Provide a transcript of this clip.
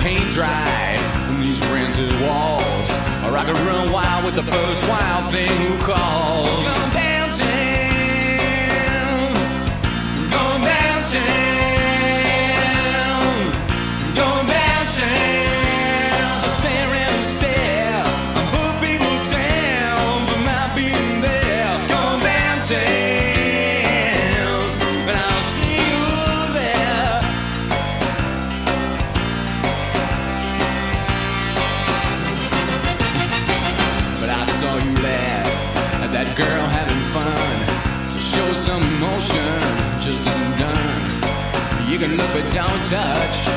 paint dry on these rancid walls, or I could run wild with the first wild thing who calls. Come dancing, come dancing. That girl having fun to show some emotion just isn't done. You can look but don't touch.